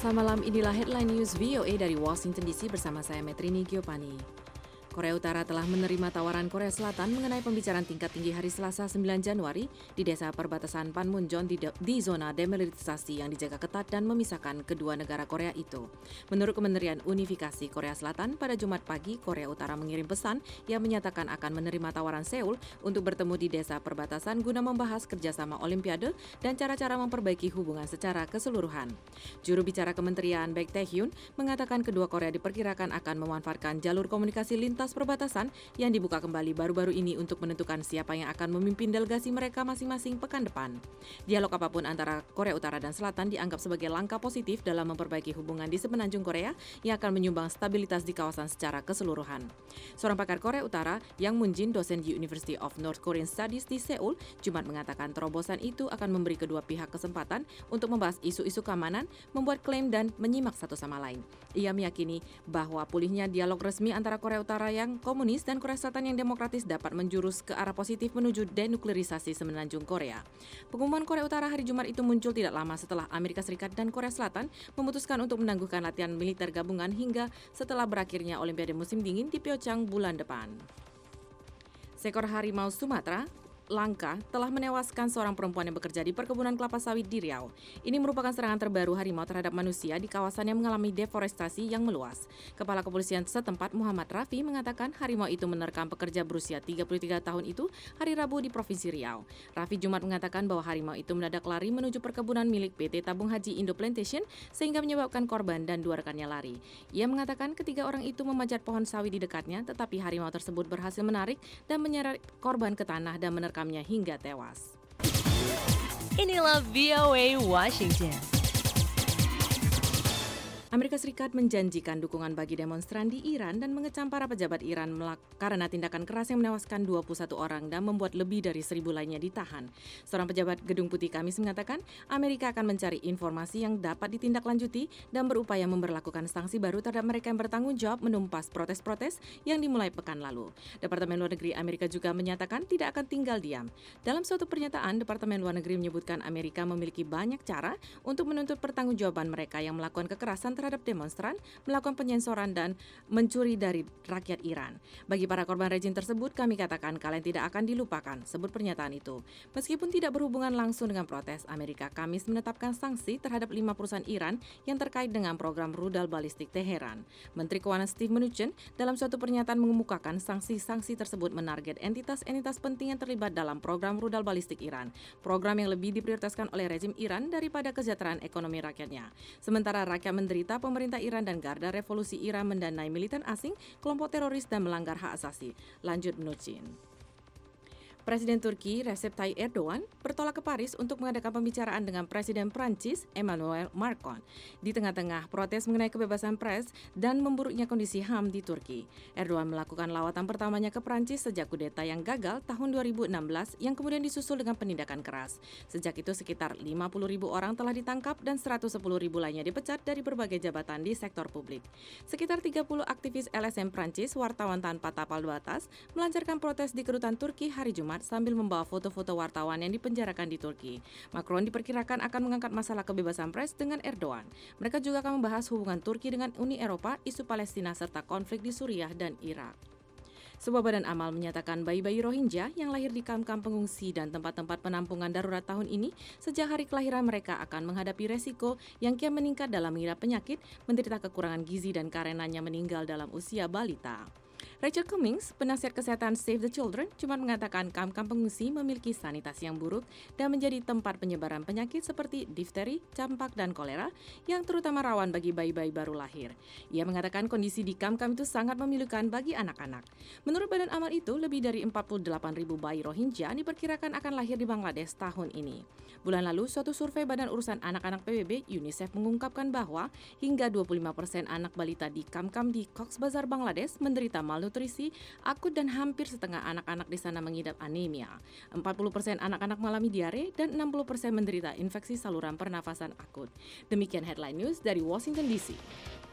Selasa malam inilah headline news VOA dari Washington DC bersama saya Metrini Giopani. Korea Utara telah menerima tawaran Korea Selatan mengenai pembicaraan tingkat tinggi hari Selasa 9 Januari di desa perbatasan Panmunjom di zona demilitarisasi yang dijaga ketat dan memisahkan kedua negara Korea itu. Menurut Kementerian Unifikasi Korea Selatan, pada Jumat pagi Korea Utara mengirim pesan yang menyatakan akan menerima tawaran Seoul untuk bertemu di desa perbatasan guna membahas kerjasama Olimpiade dan cara-cara memperbaiki hubungan secara keseluruhan. Juru bicara Kementerian Baek Tae-hyun mengatakan kedua Korea diperkirakan akan memanfaatkan jalur komunikasi lintas perbatasan yang dibuka kembali baru-baru ini untuk menentukan siapa yang akan memimpin delegasi mereka masing-masing pekan depan. Dialog apapun antara Korea Utara dan Selatan dianggap sebagai langkah positif dalam memperbaiki hubungan di semenanjung Korea yang akan menyumbang stabilitas di kawasan secara keseluruhan. Seorang pakar Korea Utara, Yang Moon-jin, dosen di University of North Korean Studies di Seoul, Jumat mengatakan terobosan itu akan memberi kedua pihak kesempatan untuk membahas isu-isu keamanan, membuat klaim dan menyimak satu sama lain. Ia meyakini bahwa pulihnya dialog resmi antara Korea Utara yang komunis dan Korea Selatan yang demokratis dapat menjurus ke arah positif menuju denuklerisasi semenanjung Korea. Pengumuman Korea Utara hari Jumat itu muncul tidak lama setelah Amerika Serikat dan Korea Selatan memutuskan untuk menangguhkan latihan militer gabungan hingga setelah berakhirnya Olimpiade musim dingin di Pyeongchang bulan depan. Seekor harimau Sumatera langka telah menewaskan seorang perempuan yang bekerja di perkebunan kelapa sawit di Riau. Ini merupakan serangan terbaru harimau terhadap manusia di kawasan yang mengalami deforestasi yang meluas. Kepala Kepolisian setempat Muhammad Rafi mengatakan harimau itu menerkam pekerja berusia 33 tahun itu hari Rabu di Provinsi Riau. Rafi Jumat mengatakan bahwa harimau itu mendadak lari menuju perkebunan milik PT Tabung Haji Indo Plantation sehingga menyebabkan korban dan dua rekannya lari. Ia mengatakan ketiga orang itu memanjat pohon sawit di dekatnya, tetapi harimau tersebut berhasil menarik dan menyeret korban ke tanah dan menerkamnya hingga tewas. Inilah VOA Washington. Amerika Serikat menjanjikan dukungan bagi demonstran di Iran dan mengecam para pejabat Iran karena tindakan keras yang menewaskan 21 orang dan membuat lebih dari 1.000 lainnya ditahan. Seorang pejabat Gedung Putih Kamis mengatakan Amerika akan mencari informasi yang dapat ditindaklanjuti dan berupaya memberlakukan sanksi baru terhadap mereka yang bertanggung jawab menumpas protes-protes yang dimulai pekan lalu. Departemen Luar Negeri Amerika juga menyatakan tidak akan tinggal diam. Dalam suatu pernyataan, Departemen Luar Negeri menyebutkan Amerika memiliki banyak cara untuk menuntut pertanggungjawaban mereka yang melakukan kekerasan terhadap demonstran, melakukan penyensoran dan mencuri dari rakyat Iran. Bagi para korban rejim tersebut, kami katakan kalian tidak akan dilupakan, sebut pernyataan itu. Meskipun tidak berhubungan langsung dengan protes, Amerika Kamis menetapkan sanksi terhadap 5 perusahaan Iran yang terkait dengan program rudal balistik Teheran. Menteri Keuangan Steve Mnuchin dalam suatu pernyataan mengemukakan sanksi-sanksi tersebut menarget entitas-entitas penting yang terlibat dalam program rudal balistik Iran, program yang lebih diprioritaskan oleh rejim Iran daripada kesejahteraan ekonomi rakyatnya. Sementara rakyat menderita, pemerintah Iran dan Garda Revolusi Iran mendanai militan asing, kelompok teroris dan melanggar hak asasi. Lanjut Mnuchin. Presiden Turki Recep Tayyip Erdogan bertolak ke Paris untuk mengadakan pembicaraan dengan Presiden Prancis Emmanuel Macron di tengah-tengah protes mengenai kebebasan pers dan memburuknya kondisi HAM di Turki. Erdogan melakukan lawatan pertamanya ke Prancis sejak kudeta yang gagal tahun 2016 yang kemudian disusul dengan penindakan keras. Sejak itu sekitar 50.000 orang telah ditangkap dan 110.000 lainnya dipecat dari berbagai jabatan di sektor publik. Sekitar 30 aktivis LSM Prancis, wartawan tanpa tapal batas, melancarkan protes di kedutaan Turki hari Jumat sambil membawa foto-foto wartawan yang dipenjarakan di Turki. Macron diperkirakan akan mengangkat masalah kebebasan pers dengan Erdogan. Mereka juga akan membahas hubungan Turki dengan Uni Eropa, isu Palestina serta konflik di Suriah dan Irak. Sebuah badan amal menyatakan bayi-bayi Rohingya yang lahir di kamp-kamp pengungsi dan tempat-tempat penampungan darurat tahun ini sejak hari kelahiran mereka akan menghadapi resiko yang kian meningkat dalam mengidap penyakit, menderita kekurangan gizi dan karenanya meninggal dalam usia balita. Rachel Cummings, penasihat kesehatan Save the Children, cuma mengatakan kamp-kamp pengungsi memiliki sanitasi yang buruk dan menjadi tempat penyebaran penyakit seperti difteri, campak, dan kolera yang terutama rawan bagi bayi-bayi baru lahir. Ia mengatakan kondisi di kamp-kamp itu sangat memilukan bagi anak-anak. Menurut badan amal itu, lebih dari 48.000 bayi Rohingya diperkirakan akan lahir di Bangladesh tahun ini. Bulan lalu, suatu survei Badan Urusan Anak-anak PBB, UNICEF, mengungkapkan bahwa hingga 25% anak balita di kamp-kamp di Cox's Bazar, Bangladesh menderita malnutrisi akut dan hampir setengah anak-anak di sana mengidap anemia. 40% anak-anak mengalami diare dan 60% menderita infeksi saluran pernafasan akut. Demikian headline news dari Washington DC.